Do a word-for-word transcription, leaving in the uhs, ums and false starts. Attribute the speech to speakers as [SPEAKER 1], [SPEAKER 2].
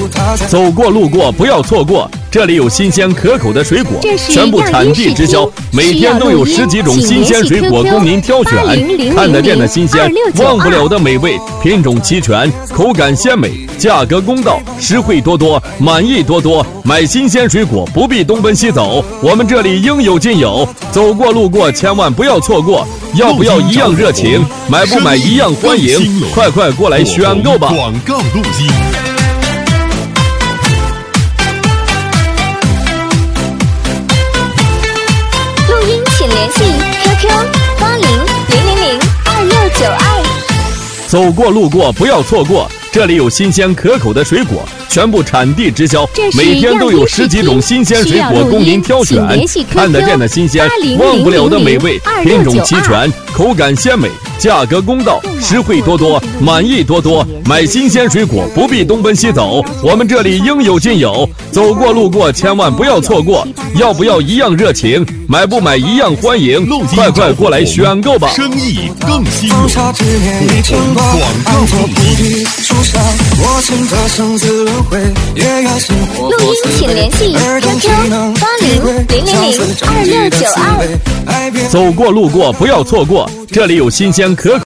[SPEAKER 1] 走过路过不要错过，这里有新鲜可口的水果，全部产地直销，每天都有十几种新鲜水果供您挑选，看得见的新鲜，忘不了的美味，品种齐全，口感鲜美，价格公道，实惠多多，满意多多。买新鲜水果不必东奔西走，我们这里应有尽有，走过路过千万不要错过，要不要一样热情，买不买一样欢迎，快快过来选购吧。
[SPEAKER 2] 广告录音。
[SPEAKER 3] 请联系 Q Q 八零零零零二六九二。
[SPEAKER 1] 走过路过不要错过，这里有新鲜可口的水果，全部产地直销，每天都有十几种新鲜水果供您挑选，看得见的新鲜，忘不了的美味，品种齐全，口感鲜美，价格公道，实惠多多，满意多多。买新鲜水果不必东奔西走，我们这里应有尽有，走过路过千万不要错过，要不要一样热情，买不买一样欢迎，快快过来选购吧。
[SPEAKER 2] 生意更新广告录音。
[SPEAKER 3] 录音请联系 Q Q 八零零零零二六九二。
[SPEAKER 1] 走过路过不要错过，这里有新鲜可口